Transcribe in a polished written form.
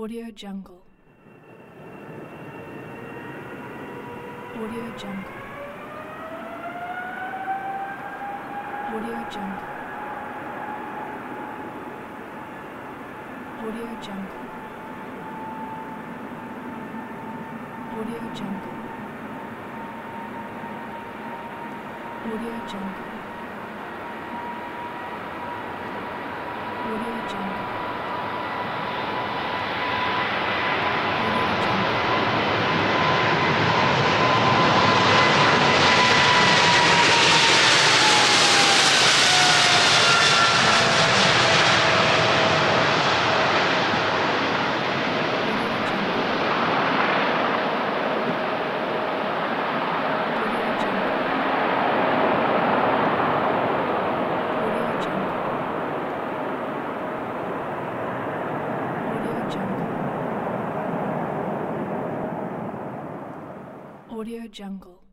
Audio Jungle. Audio Jungle. Audio Jungle. Audio Jungle. Audio Jungle. Audio Jungle. Audio Jungle. Audio Jungle.